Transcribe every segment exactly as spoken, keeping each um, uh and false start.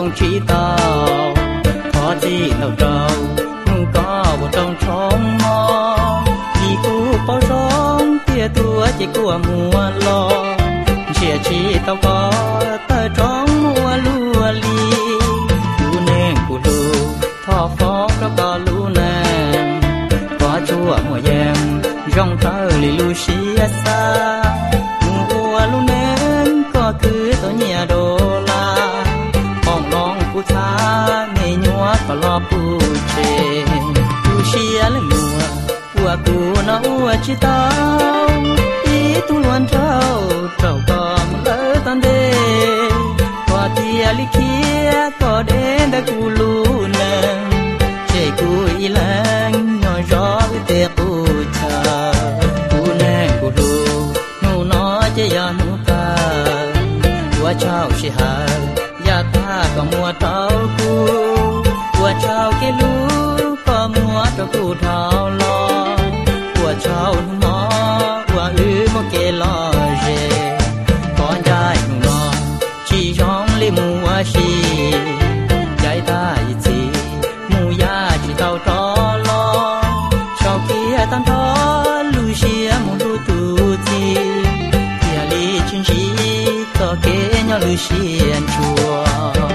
trong trí tao khó gì đâu đâu ngu có một trong trong mò vì cú bao rong tia tua chỉ của mùa lo chia chỉ tao có tơ trong mùa lúa li lúa nền của lúa thọ phó đó có lúa nền có chua mùa giang rong thơ lì lúa xia xa mùa lúa nền có cứ tôi nhà đô la phong long của ta ngày nhua có lo pu chê pu xia lên mùa của cu nó ua chỉ tao ý tu luôn trâu trâu có lỡ tan đê qua tia li kia có đến đã cu lu nè chê cu y lang nhỏ gió tê cu cha cu nè cu lu nu nó chê ya nu ca qua chào chỉ hà ya ta có mua trâu cu qua chào cái lu có mua trâu cu thao lo qua chào nó qua ư một cái lo dê con trai nó chỉ trong li mua xì trái ta gì mua ya chỉ tao cho lo sau kia tan thó lu xia muốn lu tu gì kia li chín gì có cái nhỏ lu xia chua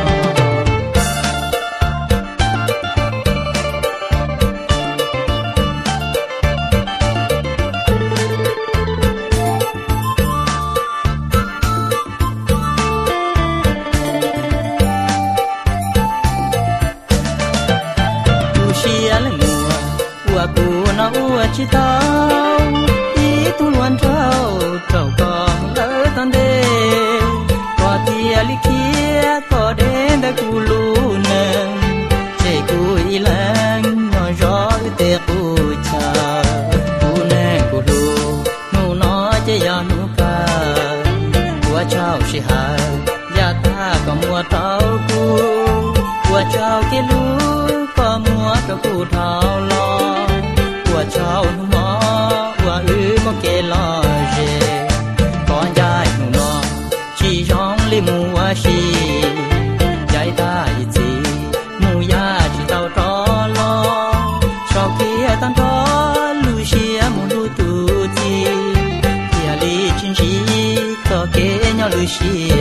nó ua chỉ tao ý tu luôn trâu trâu còn lỡ tan đê qua tia li kia có đến đã cu lu nè chê cu y lang nhỏ gió tê cu cha cu nè cu lu nu nó chê ya nu ca qua chào chỉ hà ya ta có mua trâu cu qua chào cái lu có mua trâu cu thao lo qua chào nó qua ư một cái lo dê con trai nó chỉ trong li mua xì trái ta gì mua ya chỉ tao cho lo sau khi tan đó lu xia muốn lu tu gì kia li chín gì có cái nhau lu xia